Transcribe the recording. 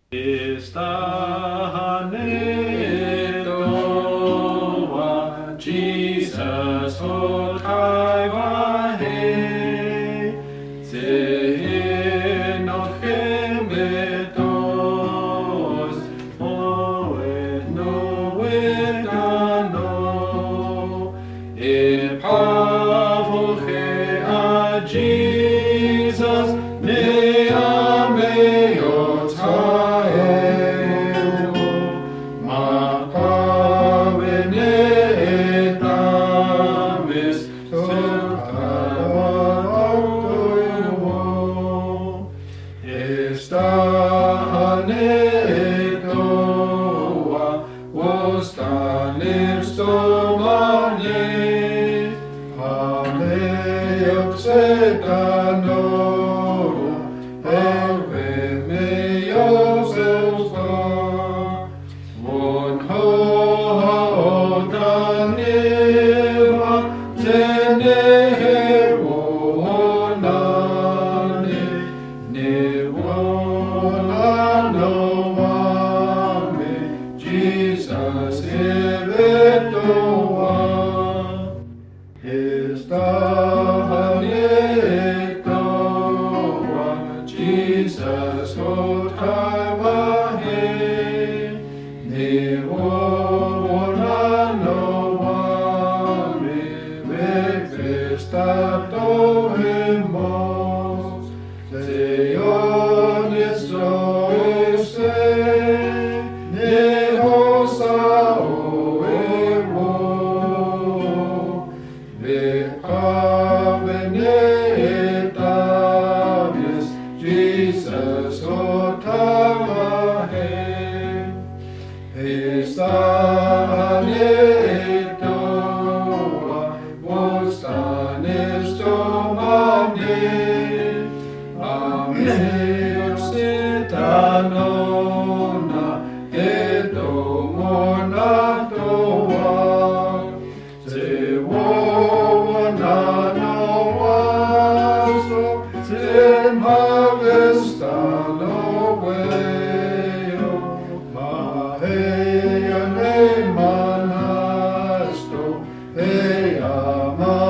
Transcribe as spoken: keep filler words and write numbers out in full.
Istahanedoa, Jesus hold high vahe, zehinot chemetos, oet no etano, epavoche a Jesus, neameot hael, ma pavene etamis, sultavatoivo, estahanetoa, vostanim stomane, Aleopsetanoa, elve meos elsta, von hoa otaneva, zenehevonane, nevonanoame, Jesus evetoa. Istahanetoa, Jesus hold high vahe, nevonanoame, vexestatoemos, Theonis oise, nehosa oevo, Ve'avenetavis, Jesus otavahe, Estahanetoa, vostanis domane, Ameosetanona, edomonatoa, Zeonanoaso, Zemhavestanoeo, Maheane manasto, Eama